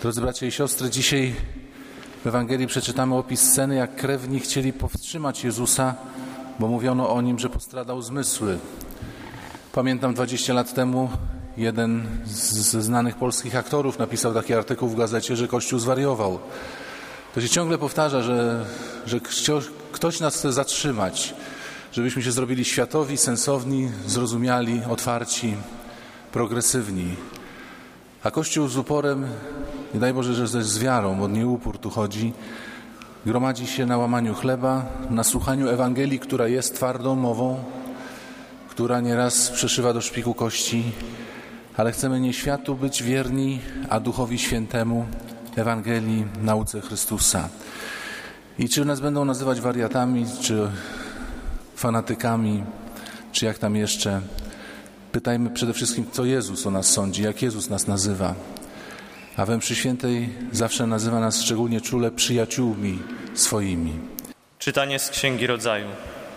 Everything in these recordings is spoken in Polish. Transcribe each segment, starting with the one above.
Drodzy bracia i siostry, dzisiaj w Ewangelii przeczytamy opis sceny, jak krewni chcieli powstrzymać Jezusa, bo mówiono o Nim, że postradał zmysły. Pamiętam 20 lat temu jeden ze znanych polskich aktorów napisał taki artykuł w gazecie, że Kościół zwariował. To się ciągle powtarza, że ktoś nas chce zatrzymać, żebyśmy się zrobili światowi, sensowni, zrozumiali, otwarci, progresywni. A Kościół z uporem, nie daj Boże, że z wiarą, bo nie upór tu chodzi, gromadzi się na łamaniu chleba, na słuchaniu Ewangelii, która jest twardą mową, która nieraz przeszywa do szpiku kości, ale chcemy nie światu być wierni, a Duchowi Świętemu, Ewangelii, nauce Chrystusa. I czy nas będą nazywać wariatami, czy fanatykami, czy jak tam jeszcze, pytajmy przede wszystkim, co Jezus o nas sądzi, jak Jezus nas nazywa. A we mszy świętej zawsze nazywa nas szczególnie czule przyjaciółmi swoimi. Czytanie z Księgi Rodzaju.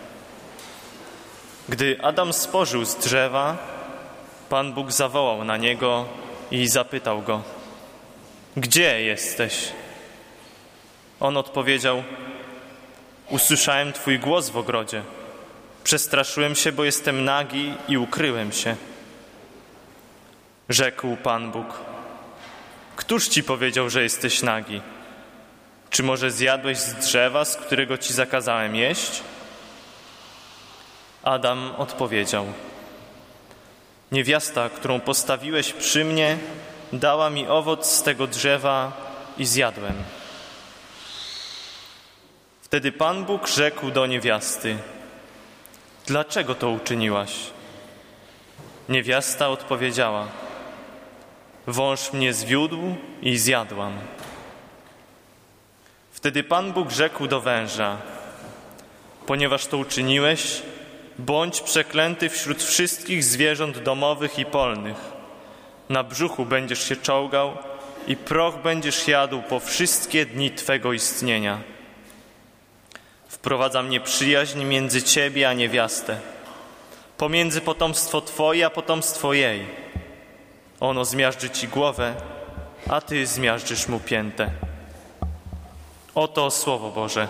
Gdy Adam spożył z drzewa, Pan Bóg zawołał na niego i zapytał go: Gdzie jesteś? On odpowiedział: Usłyszałem Twój głos w ogrodzie. Przestraszyłem się, bo jestem nagi i ukryłem się. Rzekł Pan Bóg: Któż Ci powiedział, że jesteś nagi? Czy może zjadłeś z drzewa, z którego Ci zakazałem jeść? Adam odpowiedział: Niewiasta, którą postawiłeś przy mnie, dała mi owoc z tego drzewa i zjadłem. Wtedy Pan Bóg rzekł do niewiasty: Dlaczego to uczyniłaś? Niewiasta odpowiedziała: Wąż mnie zwiódł i zjadłam. Wtedy Pan Bóg rzekł do węża: Ponieważ to uczyniłeś, bądź przeklęty wśród wszystkich zwierząt domowych i polnych. Na brzuchu będziesz się czołgał i proch będziesz jadł po wszystkie dni Twego istnienia. Wprowadzam nieprzyjaźń między Ciebie a niewiastę, pomiędzy potomstwo Twoje a potomstwo jej. Ono zmiażdży Ci głowę, a Ty zmiażdżysz mu piętę. Oto Słowo Boże.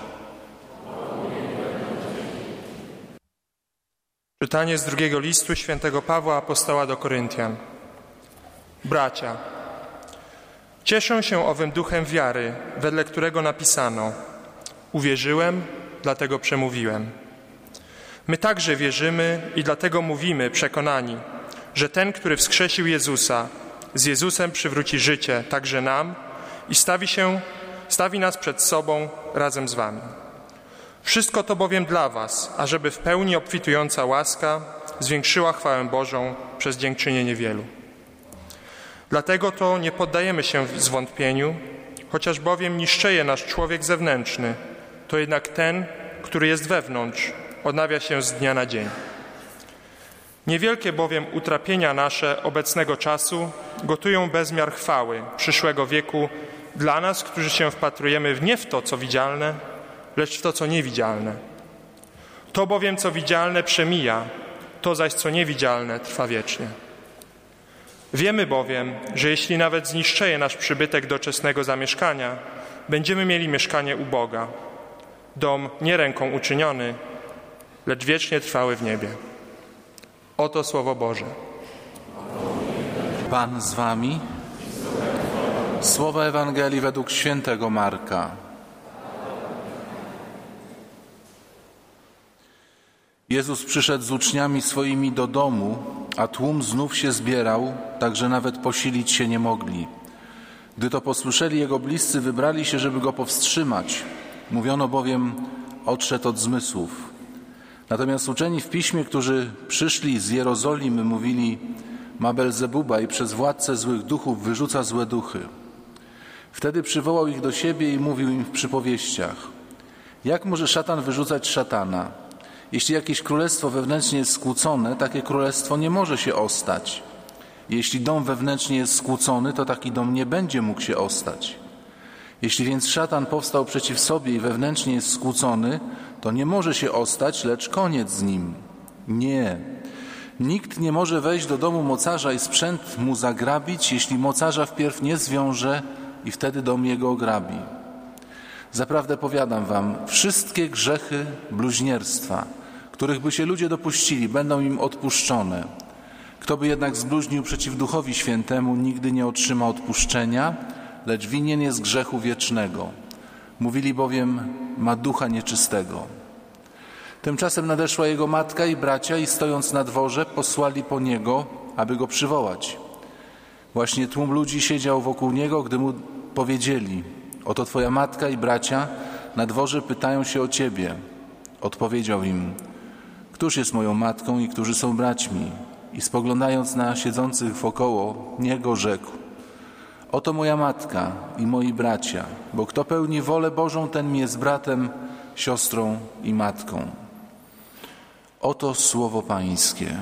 Czytanie z drugiego listu świętego Pawła Apostoła do Koryntian. Bracia, cieszę się owym duchem wiary, wedle którego napisano: Uwierzyłem, dlatego przemówiłem. My także wierzymy i dlatego mówimy, przekonani, że ten, który wskrzesił Jezusa, z Jezusem przywróci życie także nam i stawi nas przed sobą razem z wami. Wszystko to bowiem dla was, ażeby w pełni obfitująca łaska zwiększyła chwałę Bożą przez dziękczynienie wielu. Dlatego to nie poddajemy się zwątpieniu, chociaż bowiem niszczeje nasz człowiek zewnętrzny, to jednak ten, który jest wewnątrz, odnawia się z dnia na dzień. Niewielkie bowiem utrapienia nasze obecnego czasu gotują bezmiar chwały przyszłego wieku dla nas, którzy się wpatrujemy nie w to, co widzialne, lecz w to, co niewidzialne. To bowiem, co widzialne, przemija, to zaś, co niewidzialne, trwa wiecznie. Wiemy bowiem, że jeśli nawet zniszczeje nasz przybytek doczesnego zamieszkania, będziemy mieli mieszkanie u Boga, dom nie ręką uczyniony, lecz wiecznie trwały w niebie. Oto Słowo Boże. Pan z wami. Słowa Ewangelii według świętego Marka. Jezus przyszedł z uczniami swoimi do domu, a tłum znów się zbierał, tak że nawet posilić się nie mogli. Gdy to posłyszeli, jego bliscy wybrali się, żeby go powstrzymać. Mówiono bowiem: odszedł od zmysłów. Natomiast uczeni w piśmie, którzy przyszli z Jerozolimy, mówili: ma Belzebuba i przez władcę złych duchów wyrzuca złe duchy. Wtedy przywołał ich do siebie i mówił im w przypowieściach: jak może szatan wyrzucać szatana? Jeśli jakieś królestwo wewnętrznie jest skłócone, takie królestwo nie może się ostać. Jeśli dom wewnętrznie jest skłócony, to taki dom nie będzie mógł się ostać. Jeśli więc szatan powstał przeciw sobie i wewnętrznie jest skłócony, to nie może się ostać, lecz koniec z nim. Nie. Nikt nie może wejść do domu mocarza i sprzęt mu zagrabić, jeśli mocarza wpierw nie zwiąże i wtedy dom jego ograbi. Zaprawdę powiadam wam, wszystkie grzechy bluźnierstwa, których by się ludzie dopuścili, będą im odpuszczone. Kto by jednak zbluźnił przeciw Duchowi Świętemu, nigdy nie otrzyma odpuszczenia, lecz winien jest grzechu wiecznego. Mówili bowiem, ma ducha nieczystego. Tymczasem nadeszła jego matka i bracia i stojąc na dworze posłali po niego, aby go przywołać. Właśnie tłum ludzi siedział wokół niego, gdy mu powiedzieli: oto twoja matka i bracia na dworze pytają się o ciebie. Odpowiedział im: któż jest moją matką i którzy są braćmi? I spoglądając na siedzących wokoło niego rzekł: oto moja matka i moi bracia, bo kto pełni wolę Bożą, ten mi jest bratem, siostrą i matką. Oto słowo Pańskie.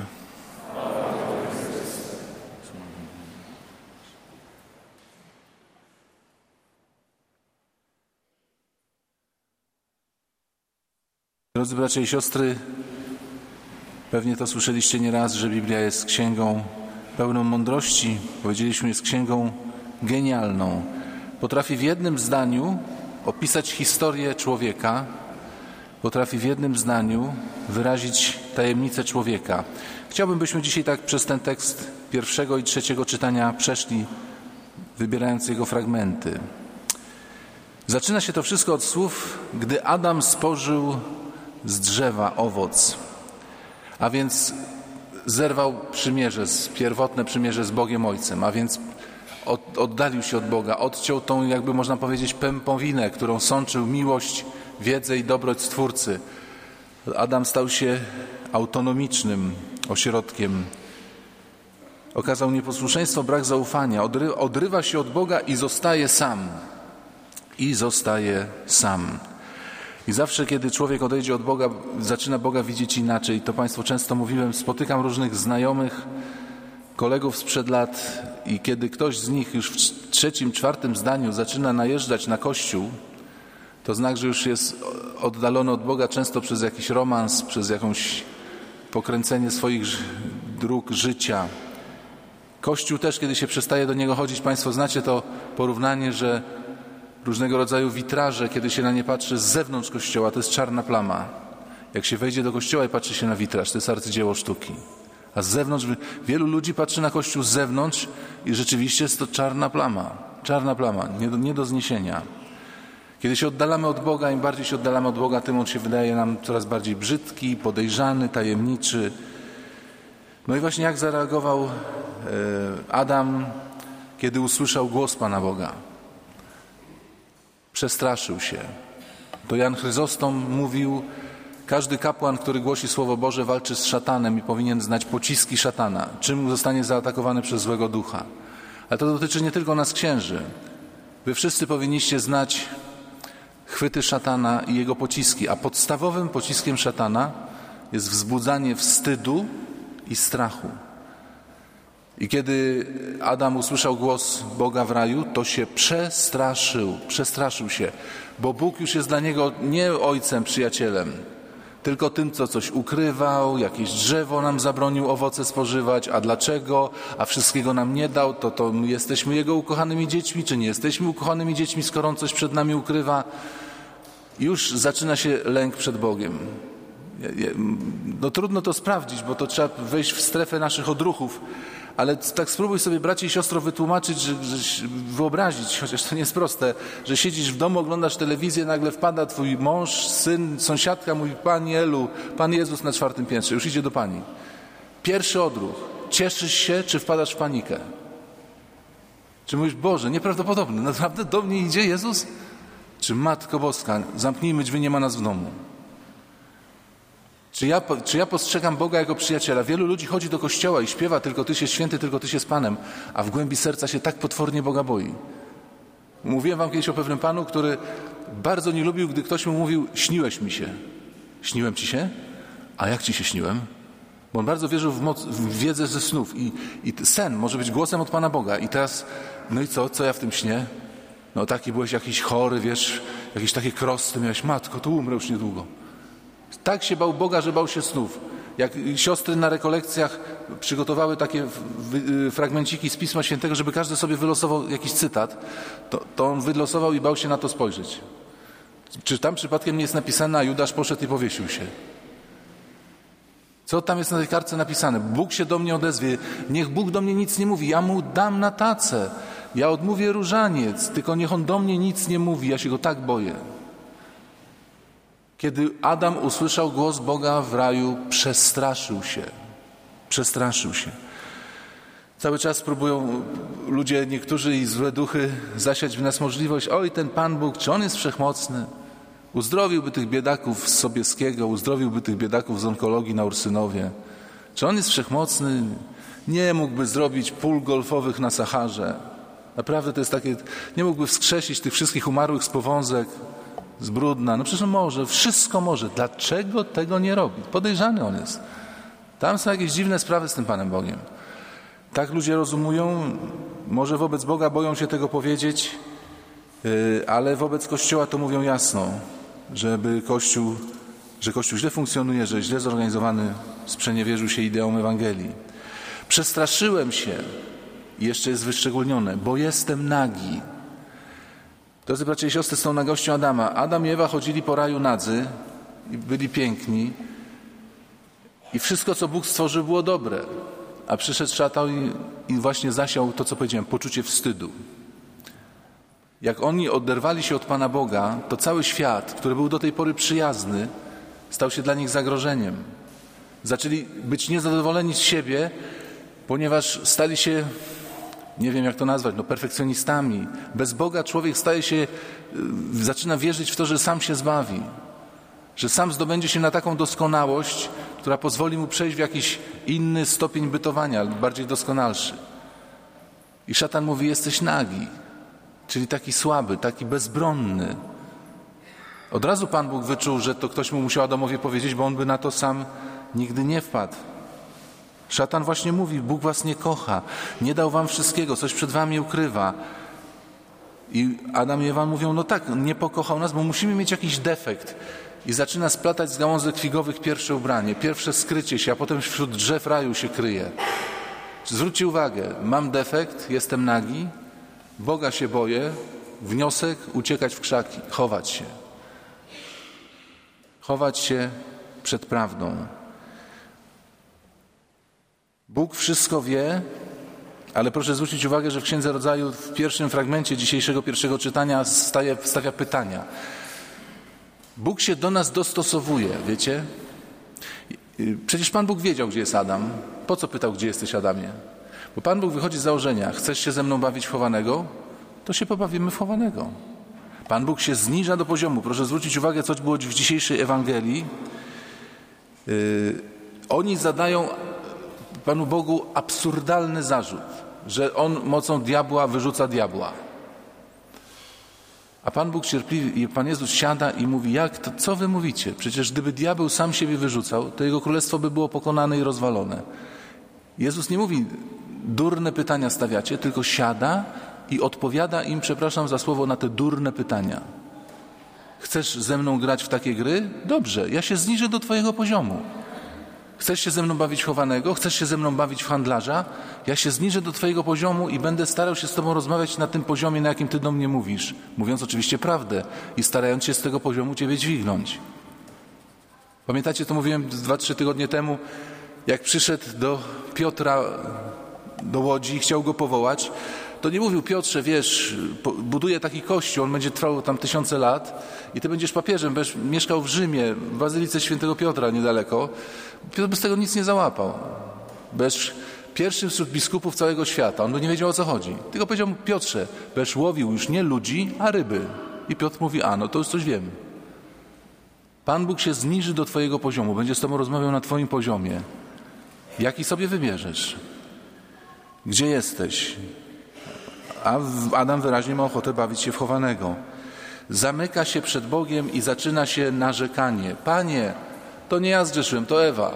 Drodzy bracia i siostry, pewnie to słyszeliście nieraz, że Biblia jest księgą pełną mądrości. Powiedzieliśmy, jest księgą genialną. Potrafi w jednym zdaniu opisać historię człowieka, potrafi w jednym zdaniu wyrazić tajemnicę człowieka. Chciałbym, byśmy dzisiaj tak przez ten tekst pierwszego i trzeciego czytania przeszli, wybierając jego fragmenty. Zaczyna się to wszystko od słów: gdy Adam spożył z drzewa owoc, a więc zerwał pierwotne przymierze z Bogiem Ojcem, a więc oddalił się od Boga, odciął tą, jakby można powiedzieć, pępowinę, którą sączył miłość, wiedzę i dobroć Stwórcy. Adam stał się autonomicznym ośrodkiem. Okazał nieposłuszeństwo, brak zaufania, odrywa się od Boga i zostaje sam. I zawsze, kiedy człowiek odejdzie od Boga, zaczyna Boga widzieć inaczej. To Państwu często mówiłem, spotykam różnych znajomych, kolegów sprzed lat i kiedy ktoś z nich już w trzecim, czwartym zdaniu zaczyna najeżdżać na Kościół, to znak, że już jest oddalony od Boga, często przez jakiś romans, przez jakąś pokręcenie swoich dróg życia. Kościół też, kiedy się przestaje do niego chodzić, Państwo znacie to porównanie, że różnego rodzaju witraże, kiedy się na nie patrzy z zewnątrz kościoła, to jest czarna plama. Jak się wejdzie do kościoła i patrzy się na witraż, to jest arcydzieło sztuki. A z zewnątrz, wielu ludzi patrzy na kościół z zewnątrz i rzeczywiście jest to czarna plama, nie do zniesienia. Kiedy się oddalamy od Boga, im bardziej się oddalamy od Boga, tym on się wydaje nam coraz bardziej brzydki, podejrzany, tajemniczy. No i właśnie jak zareagował Adam, kiedy usłyszał głos Pana Boga? Przestraszył się. To Jan Chryzostom mówił: każdy kapłan, który głosi Słowo Boże, walczy z szatanem i powinien znać pociski szatana, czym zostanie zaatakowany przez złego ducha. Ale to dotyczy nie tylko nas, księży. Wy wszyscy powinniście znać chwyty szatana i jego pociski, a podstawowym pociskiem szatana jest wzbudzanie wstydu i strachu. I kiedy Adam usłyszał głos Boga w raju, to się przestraszył się, bo Bóg już jest dla niego nie ojcem, przyjacielem, tylko tym, co coś ukrywał, jakieś drzewo nam zabronił owoce spożywać, a dlaczego, a wszystkiego nam nie dał, to my jesteśmy Jego ukochanymi dziećmi, czy nie jesteśmy ukochanymi dziećmi, skoro On coś przed nami ukrywa. Już zaczyna się lęk przed Bogiem. No trudno to sprawdzić, bo to trzeba wejść w strefę naszych odruchów, ale tak spróbuj sobie, bracie i siostro, wytłumaczyć, wyobrazić, chociaż to nie jest proste, że siedzisz w domu, oglądasz telewizję, nagle wpada twój mąż, syn, sąsiadka, mówi: Pani Elu, Pan Jezus na 4. piętrze, już idzie do Pani. Pierwszy odruch: cieszysz się, czy wpadasz w panikę? Czy mówisz: Boże, nieprawdopodobne, naprawdę do mnie idzie Jezus? Czy Matko Boska, zamknijmy drzwi, nie ma nas w domu? Czy ja postrzegam Boga jako przyjaciela? Wielu ludzi chodzi do kościoła i śpiewa: tylko Tyś jest święty, tylko Tyś jest Panem, a w głębi serca się tak potwornie Boga boi. Mówiłem wam kiedyś o pewnym panu, który bardzo nie lubił, gdy ktoś mu mówił: śniłeś mi się. Śniłem ci się? A jak ci się śniłem? Bo on bardzo wierzył w wiedzę ze snów i sen może być głosem od Pana Boga. I teraz, no i co ja w tym śnie? No taki byłeś jakiś chory, wiesz, jakieś takie krosty miałeś. Matko, to umrę już niedługo. Tak się bał Boga, że bał się snów. Jak siostry na rekolekcjach przygotowały takie fragmenciki z Pisma Świętego, żeby każdy sobie wylosował jakiś cytat, to on wylosował i bał się na to spojrzeć. Czy tam przypadkiem nie jest napisane, a Judasz poszedł i powiesił się? Co tam jest na tej kartce napisane? Bóg się do mnie odezwie. Niech Bóg do mnie nic nie mówi. Ja mu dam na tacę. Ja odmówię różaniec. Tylko niech on do mnie nic nie mówi. Ja się go tak boję. Kiedy Adam usłyszał głos Boga w raju, przestraszył się. Przestraszył się. Cały czas próbują ludzie, niektórzy i złe duchy zasiać w nas możliwość, oj, ten Pan Bóg, czy On jest wszechmocny? Uzdrowiłby tych biedaków z Sobieskiego, uzdrowiłby tych biedaków z onkologii na Ursynowie. Czy On jest wszechmocny? Nie mógłby zrobić pól golfowych na Saharze. Naprawdę to jest takie, nie mógłby wskrzesić tych wszystkich umarłych z Powązek, z Brudna. No przecież on może, wszystko może. Dlaczego tego nie robi? Podejrzany on jest. Tam są jakieś dziwne sprawy z tym Panem Bogiem. Tak ludzie rozumują, może wobec Boga boją się tego powiedzieć, ale wobec Kościoła to mówią jasno, że Kościół źle funkcjonuje, że źle zorganizowany, sprzeniewierzył się ideom Ewangelii. Przestraszyłem się, i jeszcze jest wyszczególnione, bo jestem nagi. Drodzy bracia i siostry, z tą nagością Adama. Adam i Ewa chodzili po raju nadzy i byli piękni i wszystko, co Bóg stworzył, było dobre. A przyszedł szatan i właśnie zasiał to, co powiedziałem, poczucie wstydu. Jak oni oderwali się od Pana Boga, to cały świat, który był do tej pory przyjazny, stał się dla nich zagrożeniem. Zaczęli być niezadowoleni z siebie, ponieważ stali się, nie wiem jak to nazwać, perfekcjonistami. Bez Boga człowiek zaczyna wierzyć w to, że sam się zbawi, że sam zdobędzie się na taką doskonałość, która pozwoli mu przejść w jakiś inny stopień bytowania, bardziej doskonalszy. I szatan mówi, jesteś nagi, czyli taki słaby, taki bezbronny. Od razu Pan Bóg wyczuł, że to ktoś mu musiał Adamowi powiedzieć, bo on by na to sam nigdy nie wpadł. Szatan właśnie mówi, Bóg was nie kocha, nie dał wam wszystkiego, coś przed wami ukrywa. I Adam i Ewa mówią, no tak, nie pokochał nas, bo musimy mieć jakiś defekt. I zaczyna splatać z gałązek figowych pierwsze ubranie, pierwsze skrycie się, a potem wśród drzew raju się kryje. Zwróćcie uwagę, mam defekt, jestem nagi, Boga się boję, wniosek, uciekać w krzaki, chować się. Chować się przed prawdą. Bóg wszystko wie, ale proszę zwrócić uwagę, że w Księdze Rodzaju w pierwszym fragmencie dzisiejszego pierwszego czytania stawia pytania. Bóg się do nas dostosowuje, wiecie? Przecież Pan Bóg wiedział, gdzie jest Adam. Po co pytał, gdzie jesteś, Adamie? Bo Pan Bóg wychodzi z założenia, chcesz się ze mną bawić w chowanego? To się pobawimy w chowanego. Pan Bóg się zniża do poziomu. Proszę zwrócić uwagę, co było w dzisiejszej Ewangelii. Oni zadają Panu Bogu absurdalny zarzut, że On mocą diabła wyrzuca diabła. A Pan Bóg cierpliwy i Pan Jezus siada i mówi, co wy mówicie? Przecież gdyby diabeł sam siebie wyrzucał, to Jego królestwo by było pokonane i rozwalone. Jezus nie mówi, durne pytania stawiacie, tylko siada i odpowiada im, przepraszam za słowo, na te durne pytania. Chcesz ze mną grać w takie gry? Dobrze, ja się zniżę do twojego poziomu. Chcesz się ze mną bawić chowanego? Chcesz się ze mną bawić w handlarza? Ja się zniżę do twojego poziomu i będę starał się z tobą rozmawiać na tym poziomie, na jakim ty do mnie mówisz. Mówiąc oczywiście prawdę i starając się z tego poziomu ciebie dźwignąć. Pamiętacie, to mówiłem 2-3 tygodnie temu, jak przyszedł do Piotra do Łodzi i chciał go powołać, to nie mówił, Piotrze, wiesz, buduję taki kościół, on będzie trwał tam 1000 lat i ty będziesz papieżem, będziesz mieszkał w Rzymie, w Bazylice Świętego Piotra niedaleko. Piotr by z tego nic nie załapał. Będziesz pierwszym wśród biskupów całego świata. On by nie wiedział, o co chodzi. Tylko powiedział mu, Piotrze, będziesz łowił już nie ludzi, a ryby. I Piotr mówi, no to już coś wiem. Pan Bóg się zniży do twojego poziomu, będzie z tobą rozmawiał na twoim poziomie. Jaki sobie wybierzesz? Gdzie jesteś? A Adam wyraźnie ma ochotę bawić się w chowanego. Zamyka się przed Bogiem i zaczyna się narzekanie. Panie, to nie ja zgrzeszyłem, to Ewa.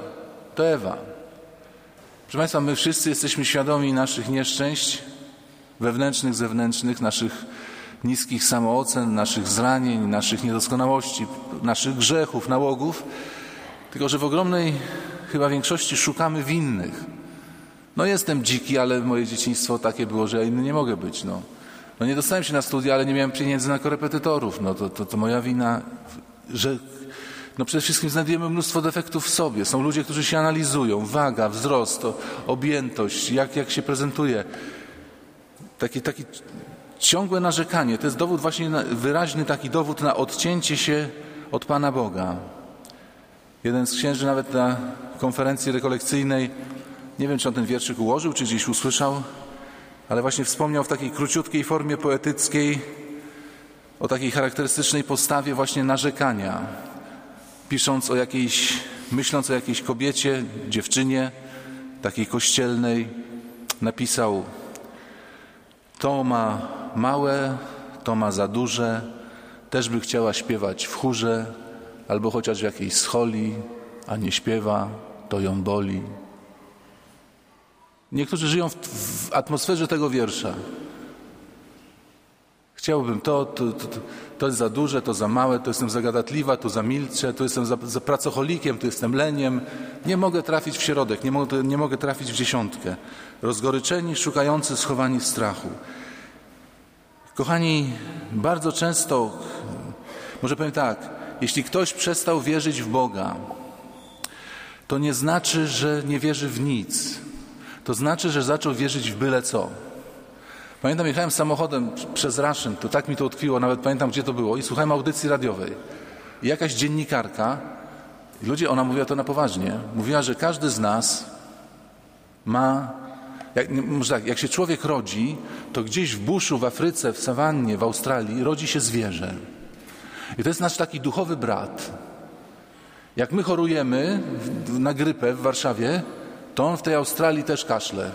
Proszę Państwa, my wszyscy jesteśmy świadomi naszych nieszczęść wewnętrznych, zewnętrznych, naszych niskich samoocen, naszych zranień, naszych niedoskonałości, naszych grzechów, nałogów. Tylko że w ogromnej chyba większości szukamy winnych. No jestem dziki, ale moje dzieciństwo takie było, że ja inny nie mogę być. No nie dostałem się na studia, ale nie miałem pieniędzy na korepetytorów. No to moja wina, że przede wszystkim znajdujemy mnóstwo defektów w sobie. Są ludzie, którzy się analizują. Waga, wzrost, objętość, jak się prezentuje. Taki ciągłe narzekanie. To jest dowód właśnie, wyraźny taki dowód na odcięcie się od Pana Boga. Jeden z księży nawet na konferencji rekolekcyjnej, nie wiem, czy on ten wierszyk ułożył, czy gdzieś usłyszał, ale właśnie wspomniał w takiej króciutkiej formie poetyckiej o takiej charakterystycznej postawie właśnie narzekania. Myśląc o jakiejś kobiecie, dziewczynie, takiej kościelnej, napisał: to ma małe, to ma za duże, też by chciała śpiewać w chórze, albo chociaż w jakiejś scholi, a nie śpiewa, to ją boli. Niektórzy żyją w atmosferze tego wiersza. Chciałbym to jest za duże, to za małe, to jestem za gadatliwa, tu zamilczę, tu jestem za pracocholikiem, tu jestem leniem. Nie mogę trafić w środek, nie mogę trafić w dziesiątkę. Rozgoryczeni, szukający, schowani w strachu. Kochani, bardzo często, może powiem tak, jeśli ktoś przestał wierzyć w Boga, to nie znaczy, że nie wierzy w nic. To znaczy, że zaczął wierzyć w byle co. Pamiętam, jechałem samochodem przez Raszyn, to tak mi to utkwiło, nawet pamiętam, gdzie to było, i słuchałem audycji radiowej. I jakaś dziennikarka, ona mówiła to na poważnie, mówiła, że każdy z nas ma, jak się człowiek rodzi, to gdzieś w buszu, w Afryce, w sawannie, w Australii rodzi się zwierzę. I to jest nasz taki duchowy brat. Jak my chorujemy na grypę w Warszawie, to on w tej Australii też kaszle.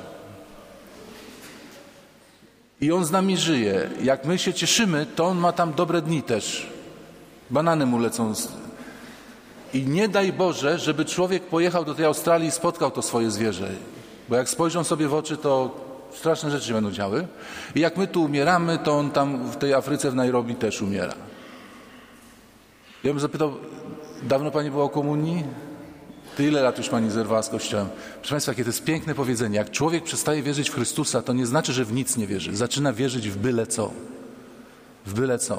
I on z nami żyje. Jak my się cieszymy, to on ma tam dobre dni też. Banany mu lecą. I nie daj Boże, żeby człowiek pojechał do tej Australii i spotkał to swoje zwierzę. Bo jak spojrzą sobie w oczy, to straszne rzeczy się będą działy. I jak my tu umieramy, to on tam w tej Afryce, w Nairobi też umiera. Ja bym zapytał, dawno Pani była o komunii? Ty ile lat już Pani zerwała z Kościołem? Proszę Państwa, jakie to jest piękne powiedzenie. Jak człowiek przestaje wierzyć w Chrystusa, to nie znaczy, że w nic nie wierzy. Zaczyna wierzyć w byle co. W byle co.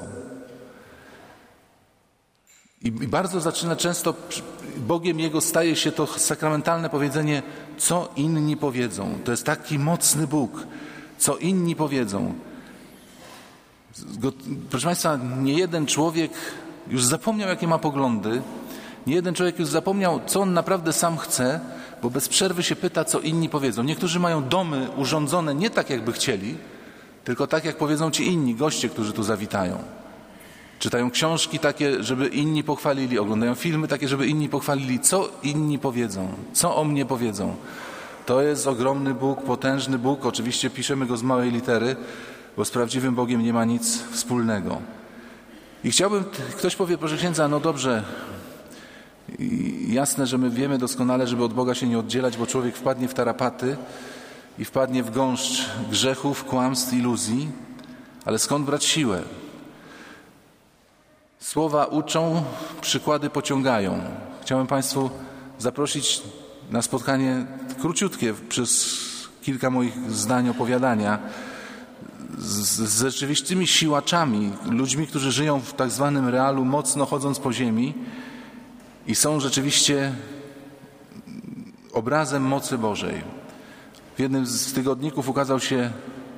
I bardzo zaczyna często, Bogiem Jego staje się to sakramentalne powiedzenie, co inni powiedzą. To jest taki mocny Bóg. Co inni powiedzą. Proszę Państwa, nie jeden człowiek już zapomniał, jakie ma poglądy. Nie jeden człowiek już zapomniał, co on naprawdę sam chce, bo bez przerwy się pyta, co inni powiedzą. Niektórzy mają domy urządzone nie tak, jakby chcieli, tylko tak, jak powiedzą ci inni goście, którzy tu zawitają. Czytają książki takie, żeby inni pochwalili, oglądają filmy takie, żeby inni pochwalili. Co inni powiedzą? Co o mnie powiedzą? To jest ogromny Bóg, potężny Bóg. Oczywiście piszemy go z małej litery, bo z prawdziwym Bogiem nie ma nic wspólnego. I chciałbym, ktoś powie, proszę księdza, no dobrze, jasne, że my wiemy doskonale, żeby od Boga się nie oddzielać, bo człowiek wpadnie w tarapaty i wpadnie w gąszcz grzechów, kłamstw, iluzji, ale skąd brać siłę? Słowa uczą, przykłady pociągają. Chciałem Państwu zaprosić na spotkanie króciutkie, przez kilka moich zdań opowiadania, z rzeczywistymi siłaczami, ludźmi, którzy żyją w tak zwanym realu, mocno chodząc po ziemi i są rzeczywiście obrazem mocy Bożej. W jednym z tygodników ukazał się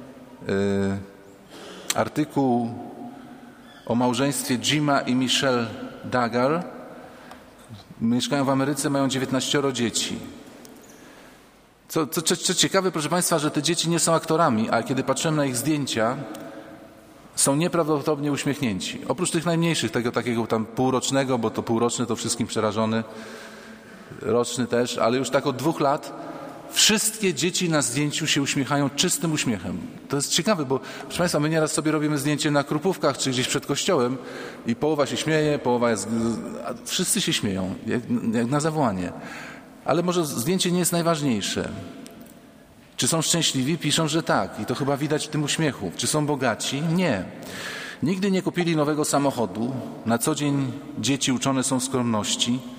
artykuł o małżeństwie Jima i Michelle Duggar. Mieszkają w Ameryce, mają 19 dzieci. Co ciekawe, proszę Państwa, że te dzieci nie są aktorami, a kiedy patrzyłem na ich zdjęcia, są nieprawdopodobnie uśmiechnięci. Oprócz tych najmniejszych, tego takiego tam półrocznego, bo to półroczny to wszystkim przerażony, roczny też, ale już tak od 2 lat wszystkie dzieci na zdjęciu się uśmiechają czystym uśmiechem. To jest ciekawe, bo proszę Państwa, my nieraz sobie robimy zdjęcie na Krupówkach czy gdzieś przed kościołem i połowa się śmieje, połowa jest... Wszyscy się śmieją, jak na zawołanie. Ale może zdjęcie nie jest najważniejsze. Czy są szczęśliwi? Piszą, że tak. I to chyba widać w tym uśmiechu. Czy są bogaci? Nie. Nigdy nie kupili nowego samochodu. Na co dzień dzieci uczone są skromności.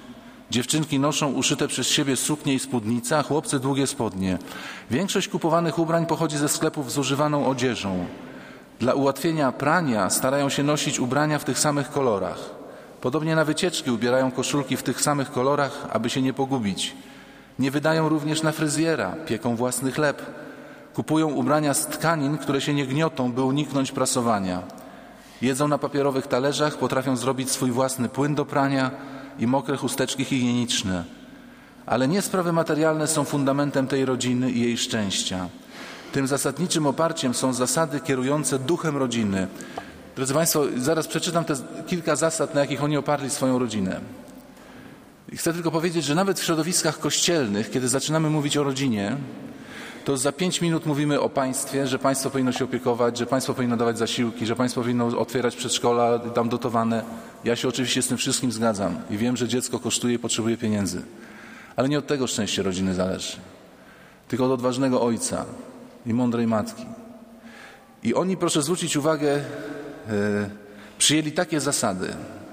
Dziewczynki noszą uszyte przez siebie suknie i spódnice, a chłopcy długie spodnie. Większość kupowanych ubrań pochodzi ze sklepów z używaną odzieżą. Dla ułatwienia prania starają się nosić ubrania w tych samych kolorach. Podobnie na wycieczki ubierają koszulki w tych samych kolorach, aby się nie pogubić. Nie wydają również na fryzjera, pieką własny chleb. Kupują ubrania z tkanin, które się nie gniotą, by uniknąć prasowania. Jedzą na papierowych talerzach, potrafią zrobić swój własny płyn do prania i mokre chusteczki higieniczne. Ale nie sprawy materialne są fundamentem tej rodziny i jej szczęścia. Tym zasadniczym oparciem są zasady kierujące duchem rodziny. Drodzy Państwo, zaraz przeczytam te kilka zasad, na jakich oni oparli swoją rodzinę. I chcę tylko powiedzieć, że nawet w środowiskach kościelnych, kiedy zaczynamy mówić o rodzinie, to za 5 minut mówimy o państwie, że państwo powinno się opiekować, że państwo powinno dawać zasiłki, że państwo powinno otwierać przedszkola, tam dotowane. Ja się oczywiście z tym wszystkim zgadzam i wiem, że dziecko kosztuje i potrzebuje pieniędzy. Ale nie od tego szczęście rodziny zależy, tylko od odważnego ojca i mądrej matki. I oni, proszę zwrócić uwagę, przyjęli takie zasady.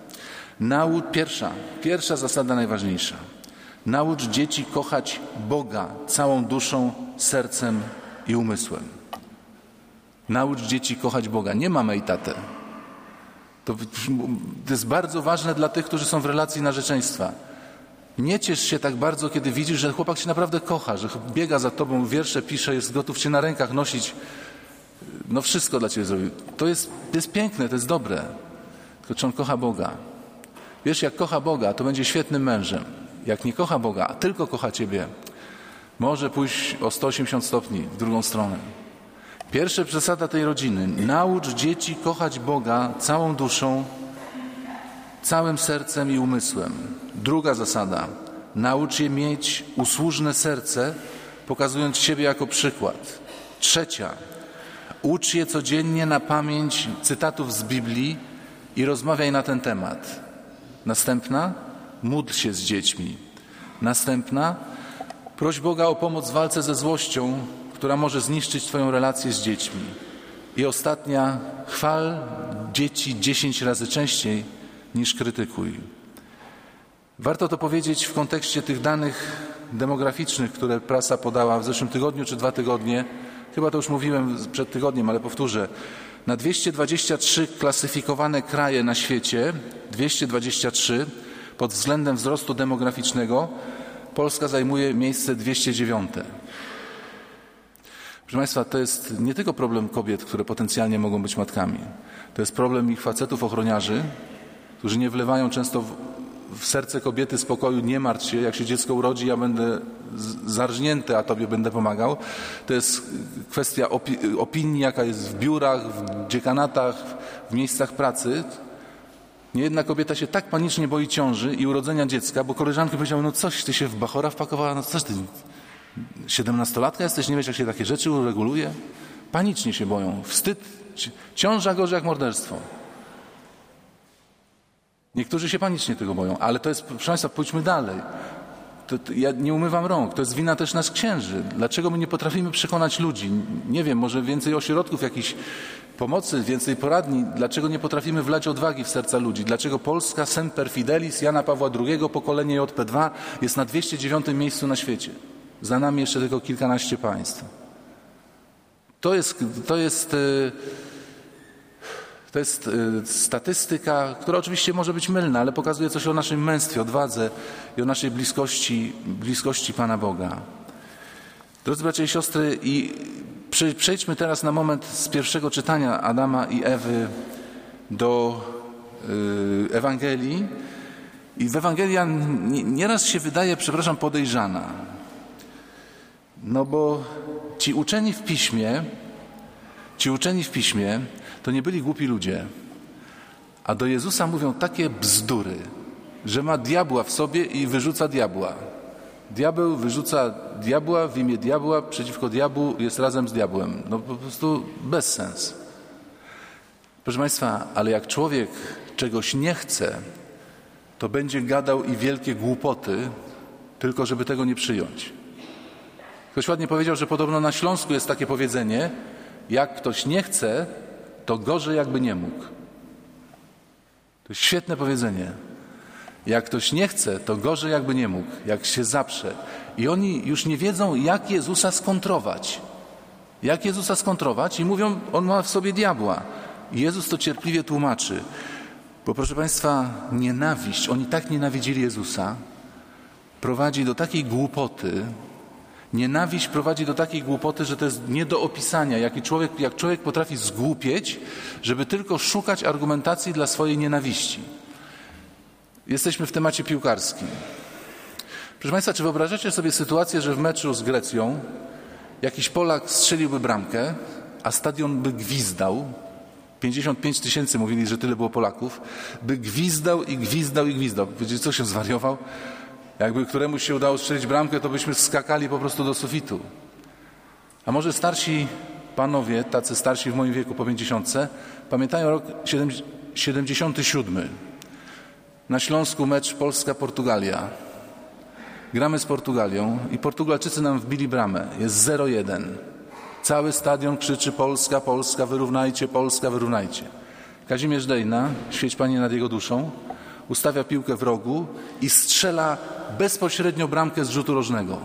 Pierwsza zasada najważniejsza. Naucz dzieci kochać Boga całą duszą, sercem i umysłem. Naucz dzieci kochać Boga, nie mamę i tatę. To jest bardzo ważne dla tych, którzy są w relacji narzeczeństwa. Nie ciesz się tak bardzo, kiedy widzisz, że chłopak cię naprawdę kocha, że biega za tobą, wiersze pisze, jest gotów cię na rękach nosić. No wszystko dla ciebie zrobił. To jest piękne, to jest dobre. Tylko czy on kocha Boga? Wiesz, jak kocha Boga, to będzie świetnym mężem. Jak nie kocha Boga, a tylko kocha ciebie, może pójść o 180 stopni w drugą stronę. Pierwsza zasada tej rodziny. Naucz dzieci kochać Boga całą duszą, całym sercem i umysłem. Druga zasada. Naucz je mieć usłużne serce, pokazując siebie jako przykład. Trzecia. Ucz je codziennie na pamięć cytatów z Biblii i rozmawiaj na ten temat. Następna. Módl się z dziećmi. Następna. Proś Boga o pomoc w walce ze złością, która może zniszczyć twoją relację z dziećmi. I ostatnia. Chwal dzieci 10 razy częściej niż krytykuj. Warto to powiedzieć w kontekście tych danych demograficznych, które prasa podała w zeszłym tygodniu czy 2 tygodnie. Chyba to już mówiłem przed tygodniem, ale powtórzę. Na 223 klasyfikowane kraje na świecie, 223, pod względem wzrostu demograficznego, Polska zajmuje miejsce 209. Proszę Państwa, to jest nie tylko problem kobiet, które potencjalnie mogą być matkami. To jest problem ich facetów ochroniarzy, którzy nie wlewają często w serce kobiety spokoju, nie martw się, jak się dziecko urodzi, ja będę zarżnięty, a tobie będę pomagał. To jest kwestia opinii, jaka jest w biurach, w dziekanatach, w miejscach pracy. Niejedna kobieta się tak panicznie boi ciąży i urodzenia dziecka, bo koleżanki powiedziały, no coś, ty się w bachora wpakowała, no coś ty, 17-latka jesteś, nie wiesz, jak się takie rzeczy ureguluje? Panicznie się boją. Wstyd, ciąża gorzej jak morderstwo. Niektórzy się panicznie tego boją, ale to jest, proszę Państwa, pójdźmy dalej. Ja nie umywam rąk, to jest wina też nas księży. Dlaczego my nie potrafimy przekonać ludzi? Nie wiem, może więcej ośrodków jakichś pomocy, więcej poradni. Dlaczego nie potrafimy wlać odwagi w serca ludzi? Dlaczego Polska, Semper Fidelis, Jana Pawła II, pokolenie JP2 jest na 209 miejscu na świecie? Za nami jeszcze tylko kilkanaście państw. To jest statystyka, która oczywiście może być mylna, ale pokazuje coś o naszym męstwie, odwadze i o naszej bliskości Pana Boga. Drodzy bracia i siostry, przejdźmy teraz na moment z pierwszego czytania Adama i Ewy do Ewangelii. I w Ewangelia nieraz się wydaje, podejrzana. No bo ci uczeni w Piśmie to nie byli głupi ludzie, a do Jezusa mówią takie bzdury, że ma diabła w sobie i wyrzuca diabła. Diabeł wyrzuca diabła w imię diabła, przeciwko diabłu jest razem z diabłem. No po prostu bezsens. Proszę Państwa, ale jak człowiek czegoś nie chce, to będzie gadał i wielkie głupoty, tylko żeby tego nie przyjąć. Ktoś ładnie powiedział, że podobno na Śląsku jest takie powiedzenie, jak ktoś nie chce, to gorzej jakby nie mógł. To jest świetne powiedzenie. Jak ktoś nie chce, to gorzej jakby nie mógł, jak się zaprze. I oni już nie wiedzą, jak Jezusa skontrować. Jak Jezusa skontrować? I mówią, on ma w sobie diabła. I Jezus to cierpliwie tłumaczy. Bo proszę Państwa, nienawiść, oni tak nienawidzili Jezusa, prowadzi do takiej głupoty, nienawiść prowadzi do takiej głupoty, że to jest nie do opisania. Jak człowiek potrafi zgłupieć, żeby tylko szukać argumentacji dla swojej nienawiści. Jesteśmy w temacie piłkarskim. Proszę Państwa, czy wyobrażacie sobie sytuację, że w meczu z Grecją jakiś Polak strzeliłby bramkę, a stadion by gwizdał, 55 000 mówili, że tyle było Polaków, by gwizdał i gwizdał i gwizdał. Wiecie, co się zwariował? Jakby któremuś się udało strzelić bramkę, to byśmy skakali po prostu do sufitu. A może starsi panowie, tacy starsi w moim wieku, po 50, pamiętają rok 77. Na Śląsku mecz Polska-Portugalia. Gramy z Portugalią i Portugalczycy nam wbili bramę. Jest 0-1. Cały stadion krzyczy Polska, Polska, wyrównajcie, Polska, wyrównajcie. Kazimierz Dejna, świeć Panie nad jego duszą, ustawia piłkę w rogu i strzela bezpośrednio bramkę z rzutu rożnego.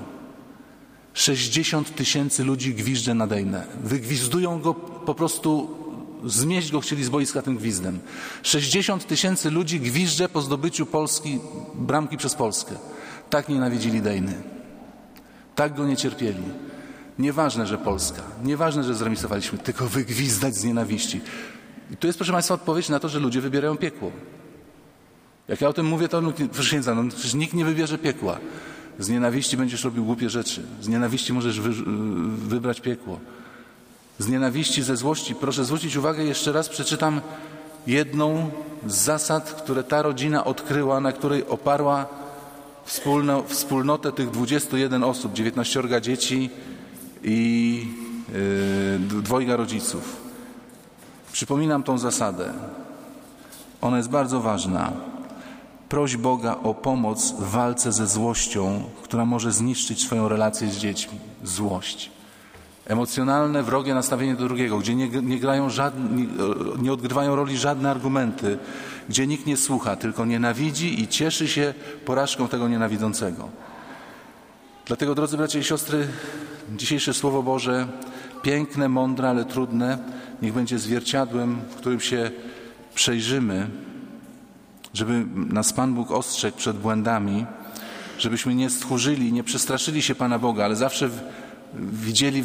60 000 ludzi gwizdże na Dejnę. Wygwizdują go po prostu, zmieść go chcieli z boiska tym gwizdem. 60 000 ludzi gwizdże po zdobyciu bramki przez Polskę. Tak nienawidzili Dejny. Tak go nie cierpieli. Nieważne, że Polska, nieważne, że zremisowaliśmy, tylko wygwizdać z nienawiści. I tu jest, proszę Państwa, odpowiedź na to, że ludzie wybierają piekło. Jak ja o tym mówię, to proszę księdza, przecież nikt nie wybierze piekła. Z nienawiści będziesz robił głupie rzeczy. Z nienawiści możesz wybrać piekło. Z nienawiści, ze złości. Proszę zwrócić uwagę, jeszcze raz przeczytam jedną z zasad, które ta rodzina odkryła, na której oparła wspólnotę tych 21 osób, 19 dzieci i 2 rodziców. Przypominam tą zasadę. Ona jest bardzo ważna. Proś Boga o pomoc w walce ze złością, która może zniszczyć swoją relację z dziećmi. Złość. Emocjonalne, wrogie nastawienie do drugiego, gdzie nie odgrywają roli żadne argumenty, gdzie nikt nie słucha, tylko nienawidzi i cieszy się porażką tego nienawidzącego. Dlatego, drodzy bracia i siostry, dzisiejsze Słowo Boże, piękne, mądre, ale trudne, niech będzie zwierciadłem, w którym się przejrzymy, żeby nas Pan Bóg ostrzegł przed błędami, żebyśmy nie stchórzyli, nie przestraszyli się Pana Boga, ale zawsze widzieli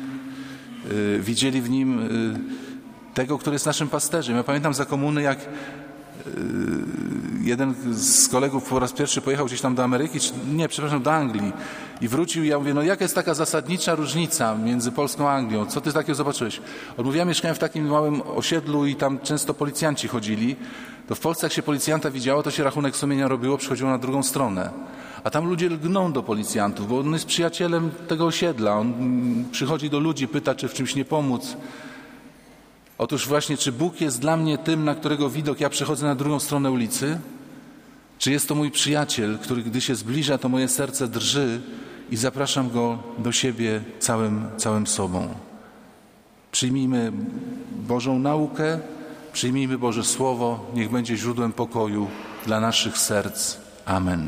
w Nim tego, który jest naszym pasterzem. Ja pamiętam za komuny, jak jeden z kolegów po raz pierwszy pojechał gdzieś tam do Ameryki, do Anglii i wrócił i ja mówię, jaka jest taka zasadnicza różnica między Polską a Anglią? Co ty takiego zobaczyłeś? On mówi, ja mieszkałem w takim małym osiedlu i tam często policjanci chodzili. To w Polsce jak się policjanta widziało, to się rachunek sumienia robiło, przychodziło na drugą stronę. A tam ludzie lgną do policjantów, bo on jest przyjacielem tego osiedla. On przychodzi do ludzi, pyta, czy w czymś nie pomóc. Otóż właśnie, czy Bóg jest dla mnie tym, na którego widok ja przychodzę na drugą stronę ulicy? Czy jest to mój przyjaciel, który gdy się zbliża, to moje serce drży i zapraszam go do siebie całym sobą. Przyjmijmy Bożą naukę, przyjmijmy Boże Słowo, niech będzie źródłem pokoju dla naszych serc. Amen.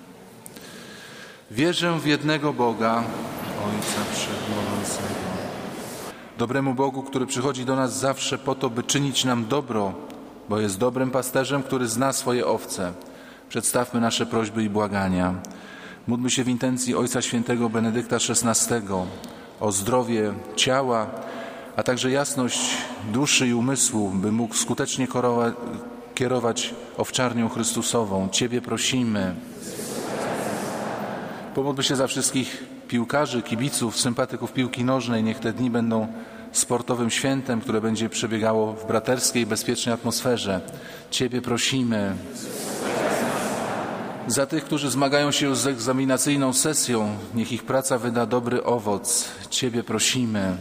Wierzę w jednego Boga, Ojca Wszechmogącego, dobremu Bogu, który przychodzi do nas zawsze po to, by czynić nam dobro, bo jest dobrym pasterzem, który zna swoje owce. Przedstawmy nasze prośby i błagania. Módlmy się w intencji Ojca Świętego Benedykta XVI o zdrowie ciała, a także jasność duszy i umysłu, by mógł skutecznie kierować owczarnią Chrystusową. Ciebie prosimy. Pomódlmy się za wszystkich piłkarzy, kibiców, sympatyków piłki nożnej. Niech te dni będą sportowym świętem, które będzie przebiegało w braterskiej, bezpiecznej atmosferze. Ciebie prosimy. Za tych, którzy zmagają się z egzaminacyjną sesją, niech ich praca wyda dobry owoc. Ciebie prosimy.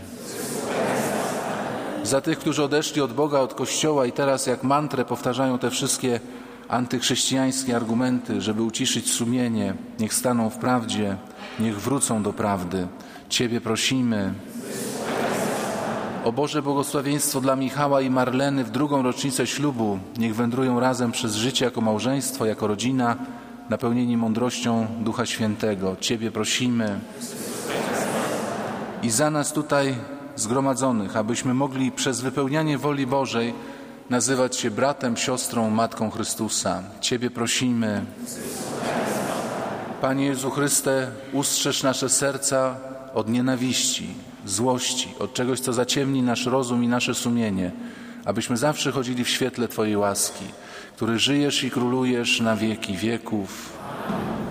Za tych, którzy odeszli od Boga, od Kościoła i teraz jak mantrę powtarzają te wszystkie antychrześcijańskie argumenty, żeby uciszyć sumienie, niech staną w prawdzie, niech wrócą do prawdy. Ciebie prosimy. O Boże, błogosławieństwo dla Michała i Marleny w drugą rocznicę ślubu. Niech wędrują razem przez życie jako małżeństwo, jako rodzina, napełnieni mądrością Ducha Świętego. Ciebie prosimy i za nas tutaj zgromadzonych, abyśmy mogli przez wypełnianie woli Bożej nazywać się bratem, siostrą, Matką Chrystusa. Ciebie prosimy. Panie Jezu Chryste, ustrzeż nasze serca od nienawiści, złości, od czegoś, co zaciemni nasz rozum i nasze sumienie, abyśmy zawsze chodzili w świetle Twojej łaski, który żyjesz i królujesz na wieki wieków.